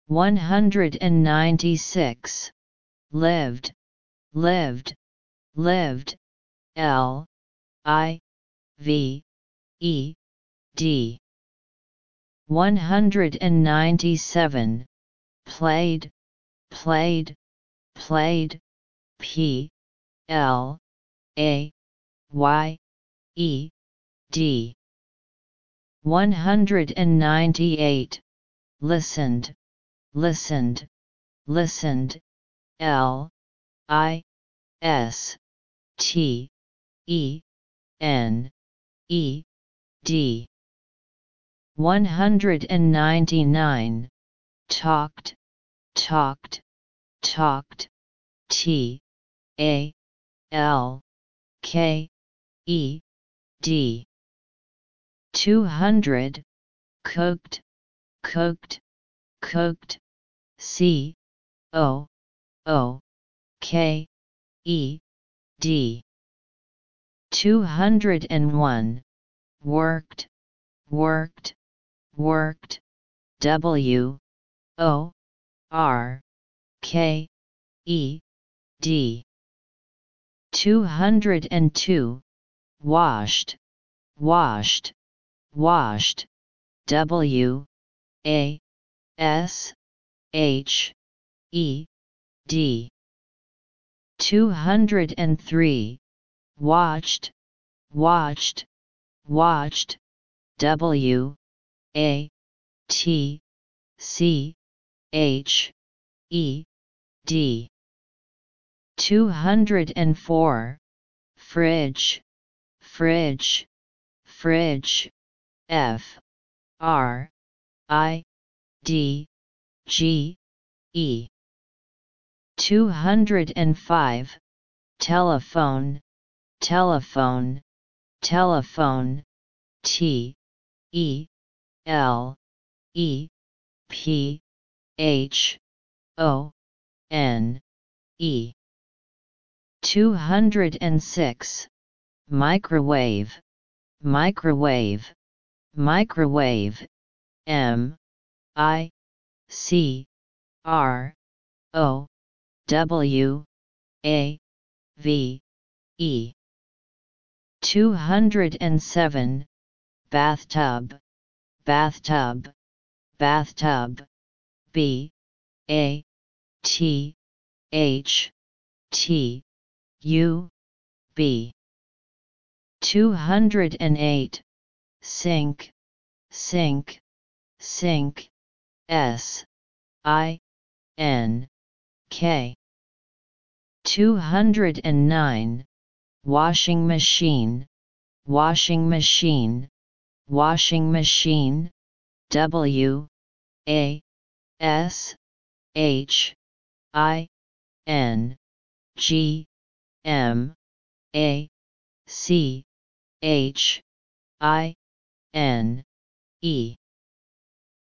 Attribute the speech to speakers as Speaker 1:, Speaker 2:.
Speaker 1: 196. Lived, lived, lived, L, I, V, E, D. 197. Played, played, played, P, L, A, Y, E, D. 198. Listened, listened, listened, L, I, S, T, E, N, E, D. 199. Talked, talked, talked, T, A, L, K, E, D. 200. Cooked, cooked, cooked, C, O, O, K, E, D. 201. Worked, worked, worked, W, O, R, K, E, D. 202. Washed, washed, washed, W, A, S, H, E, D. 203. Watched, watched, watched, W, A, T, C, H, E, D. 204. Fridge, fridge, fridge, F, R, I, D, G, E. 205. Telephone, telephone, telephone, T, E, L, E, P, H, O, N, E. 206. Microwave, microwave, microwave, M, I, C, R, O, W, A, V, E. 207. Bathtub, bathtub, bathtub, B, A, T, H, T, U, B. 208. Sink, sink, sink, S, I, N, K. 209. Washing machine, washing machine, washing machine, W, A, S, H, I, N, G, M, A, C, H, I, N, E.